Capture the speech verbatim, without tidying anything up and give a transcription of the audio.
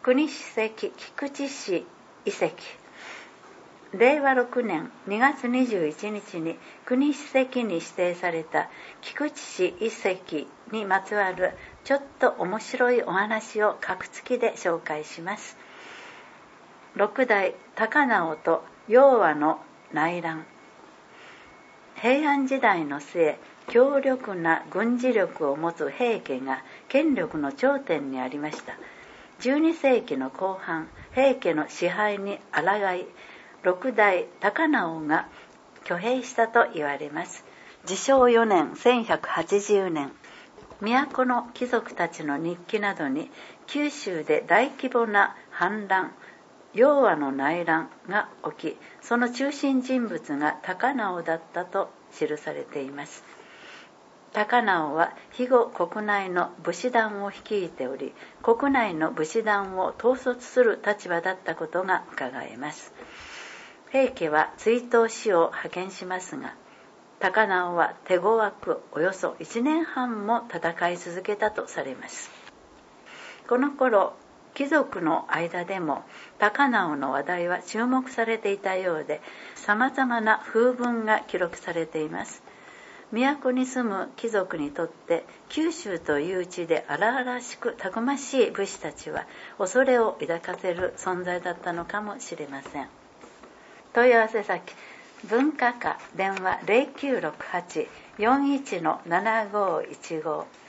国史跡菊池市遺跡。れいわろくねんにがつにじゅういちにちに国史跡に指定された菊池市遺跡にまつわるちょっと面白いお話を格付きで紹介します。六代高直と陽和の内乱。平安時代の末、強力な軍事力を持つ平家が権力の頂点にありました。じゅうにせいきの後半、平家の支配に抗い、六代高直が挙兵したと言われます。治承よねんせんひゃくはちじゅうねん、都の貴族たちの日記などに九州で大規模な反乱、陽和の内乱が起き、その中心人物が高直だったと記されています。高直は肥後国内の武士団を率いており、国内の武士団を統率する立場だったことが伺えます。平家は追討使を派遣しますが、高直は手強くおよそいちねんはんも戦い続けたとされます。この頃、貴族の間でも高直の話題は注目されていたようで、様々な風文が記録されています。都に住む貴族にとって九州という地で荒々しくたくましい武士たちは恐れを抱かせる存在だったのかもしれません。問い合わせ先、文化課電話 ゼロきゅうろくはち よんいちのななごいちご